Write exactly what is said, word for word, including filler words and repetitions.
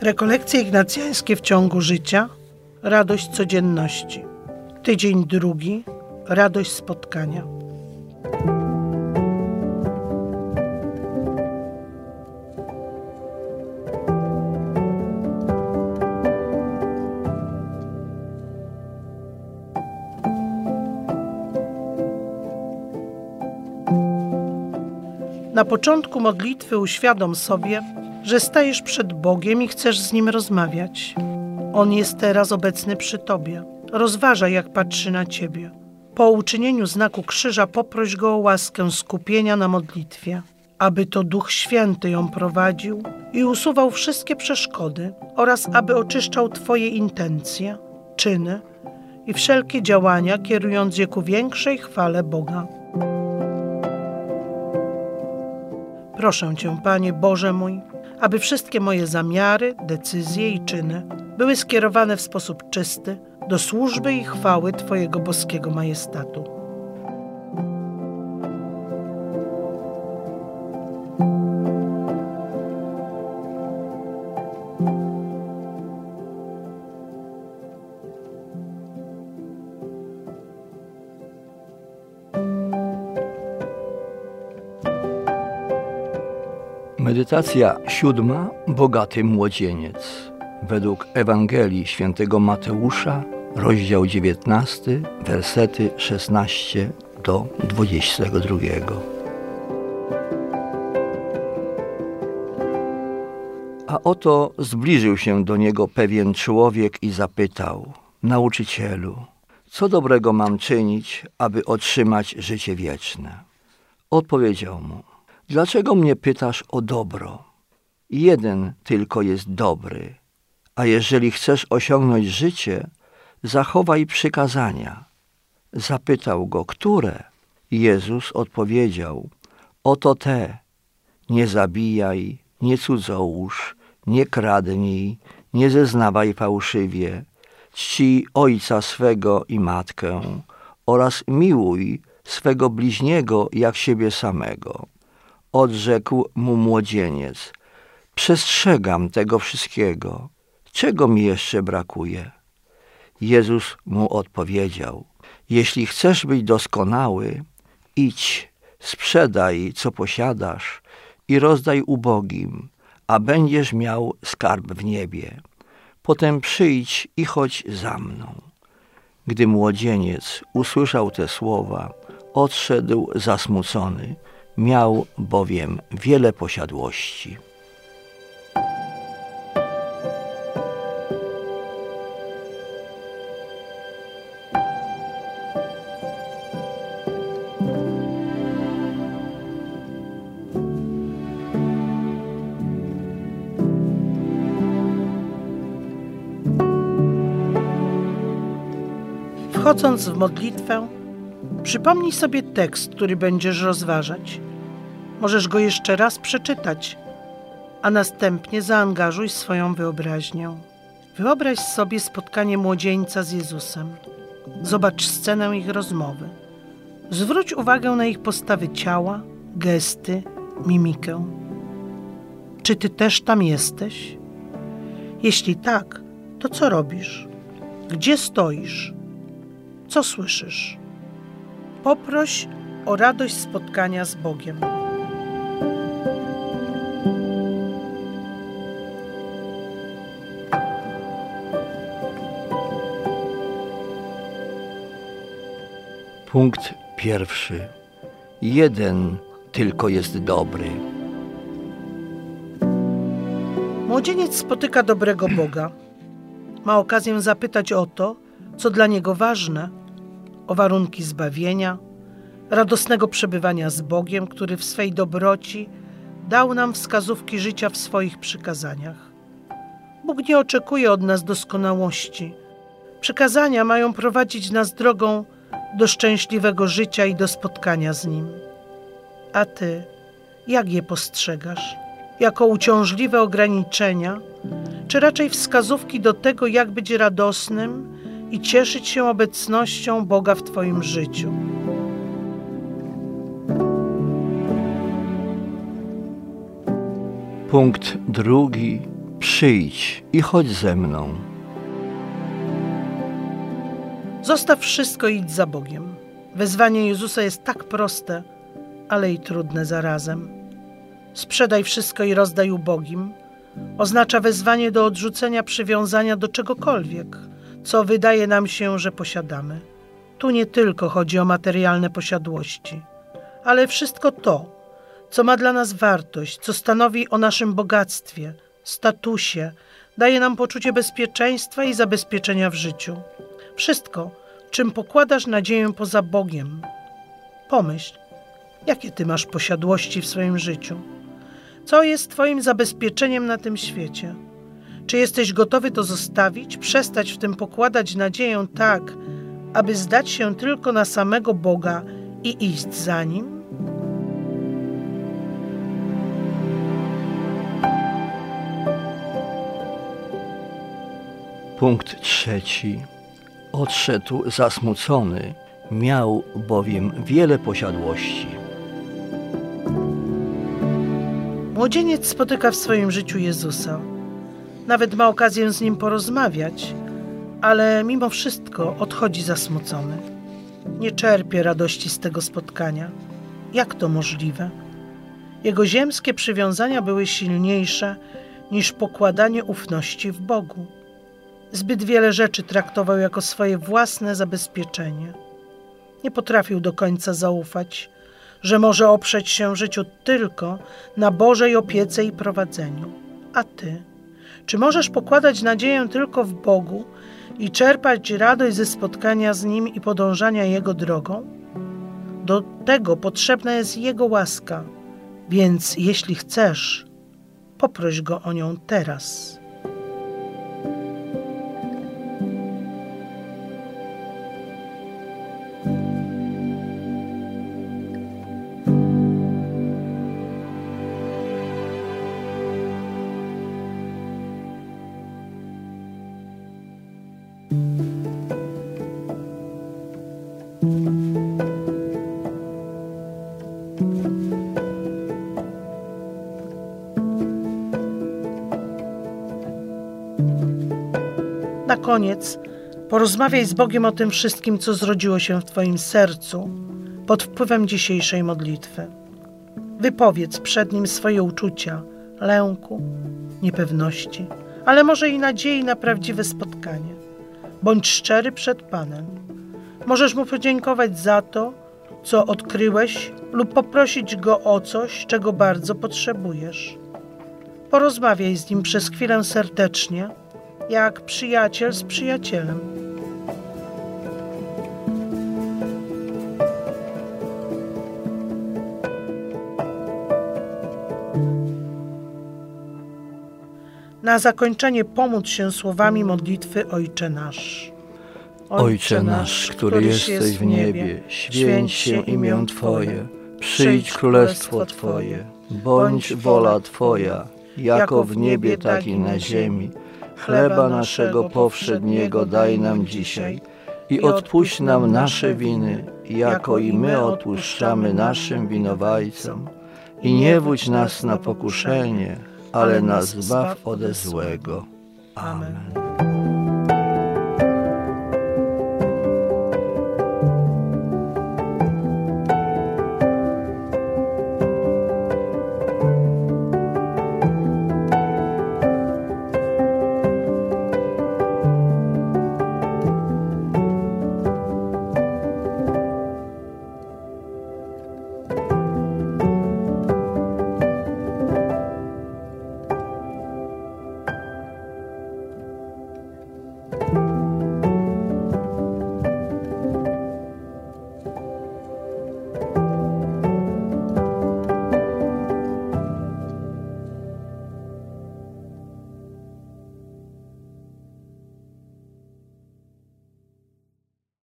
Rekolekcje ignacjańskie w ciągu życia, radość codzienności. Tydzień drugi, radość spotkania. Na początku modlitwy uświadom sobie, że stajesz przed Bogiem i chcesz z Nim rozmawiać. On jest teraz obecny przy Tobie. Rozważaj, jak patrzy na Ciebie. Po uczynieniu znaku krzyża poproś Go o łaskę skupienia na modlitwie, aby to Duch Święty ją prowadził i usuwał wszystkie przeszkody oraz aby oczyszczał Twoje intencje, czyny i wszelkie działania, kierując je ku większej chwale Boga. Proszę Cię, Panie Boże mój, aby wszystkie moje zamiary, decyzje i czyny były skierowane w sposób czysty do służby i chwały Twojego boskiego majestatu. Medytacja siódma. Bogaty młodzieniec. Według Ewangelii Świętego Mateusza, rozdział dziewiętnasty, wersety szesnaście do dwudziestego drugiego. A oto zbliżył się do niego pewien człowiek i zapytał: Nauczycielu, co dobrego mam czynić, aby otrzymać życie wieczne? Odpowiedział mu: Dlaczego mnie pytasz o dobro? Jeden tylko jest dobry, a jeżeli chcesz osiągnąć życie, zachowaj przykazania. Zapytał go, które? Jezus odpowiedział: Oto te: nie zabijaj, nie cudzołóż, nie kradnij, nie zeznawaj fałszywie, czcij ojca swego i matkę oraz miłuj swego bliźniego jak siebie samego. Odrzekł mu młodzieniec: Przestrzegam tego wszystkiego. Czego mi jeszcze brakuje? Jezus mu odpowiedział: Jeśli chcesz być doskonały, idź, sprzedaj, co posiadasz i rozdaj ubogim, a będziesz miał skarb w niebie. Potem przyjdź i chodź za mną. Gdy młodzieniec usłyszał te słowa, odszedł zasmucony. Miał bowiem wiele posiadłości. Wchodząc w modlitwę, przypomnij sobie tekst, który będziesz rozważać. Możesz go jeszcze raz przeczytać, a następnie zaangażuj swoją wyobraźnię. Wyobraź sobie spotkanie młodzieńca z Jezusem. Zobacz scenę ich rozmowy. Zwróć uwagę na ich postawy ciała, gesty, mimikę. Czy ty też tam jesteś? Jeśli tak, to co robisz? Gdzie stoisz? Co słyszysz? Poproś o radość spotkania z Bogiem. Punkt pierwszy. Jeden tylko jest dobry. Młodzieniec spotyka dobrego Boga. Ma okazję zapytać o to, co dla niego ważne, o warunki zbawienia, radosnego przebywania z Bogiem, który w swej dobroci dał nam wskazówki życia w swoich przykazaniach. Bóg nie oczekuje od nas doskonałości. Przykazania mają prowadzić nas drogą do szczęśliwego życia i do spotkania z Nim. A Ty, jak je postrzegasz? Jako uciążliwe ograniczenia, czy raczej wskazówki do tego, jak być radosnym i cieszyć się obecnością Boga w Twoim życiu? Punkt drugi. Przyjdź i chodź ze mną. Zostaw wszystko i idź za Bogiem. Wezwanie Jezusa jest tak proste, ale i trudne zarazem. Sprzedaj wszystko i rozdaj ubogim oznacza wezwanie do odrzucenia przywiązania do czegokolwiek, co wydaje nam się, że posiadamy. Tu nie tylko chodzi o materialne posiadłości, ale wszystko to, co ma dla nas wartość, co stanowi o naszym bogactwie, statusie, daje nam poczucie bezpieczeństwa i zabezpieczenia w życiu. Wszystko, czym pokładasz nadzieję poza Bogiem. Pomyśl, jakie ty masz posiadłości w swoim życiu? Co jest twoim zabezpieczeniem na tym świecie? Czy jesteś gotowy to zostawić, przestać w tym pokładać nadzieję tak, aby zdać się tylko na samego Boga i iść za Nim? Punkt trzeci. Odszedł zasmucony, miał bowiem wiele posiadłości. Młodzieniec spotyka w swoim życiu Jezusa. Nawet ma okazję z Nim porozmawiać, ale mimo wszystko odchodzi zasmucony. Nie czerpie radości z tego spotkania. Jak to możliwe? Jego ziemskie przywiązania były silniejsze niż pokładanie ufności w Bogu. Zbyt wiele rzeczy traktował jako swoje własne zabezpieczenie. Nie potrafił do końca zaufać, że może oprzeć się w życiu tylko na Bożej opiece i prowadzeniu. A ty? Czy możesz pokładać nadzieję tylko w Bogu i czerpać radość ze spotkania z Nim i podążania Jego drogą? Do tego potrzebna jest Jego łaska, więc jeśli chcesz, poproś Go o nią teraz. Na koniec porozmawiaj z Bogiem o tym wszystkim, co zrodziło się w twoim sercu pod wpływem dzisiejszej modlitwy. Wypowiedz przed Nim swoje uczucia, lęku, niepewności, ale może i nadziei na prawdziwe spotkanie. Bądź szczery przed Panem. Możesz Mu podziękować za to, co odkryłeś, lub poprosić Go o coś, czego bardzo potrzebujesz. Porozmawiaj z Nim przez chwilę serdecznie, jak przyjaciel z przyjacielem. Na zakończenie pomódl się słowami modlitwy Ojcze Nasz. Ojcze nasz, który jesteś w niebie, święć się imię Twoje, przyjdź królestwo Twoje, bądź wola Twoja, jako w niebie, tak i na ziemi. Chleba naszego powszedniego daj nam dzisiaj i odpuść nam nasze winy, jako i my odpuszczamy naszym winowajcom. I nie wódź nas na pokuszenie, ale nas zbaw ode złego. Amen.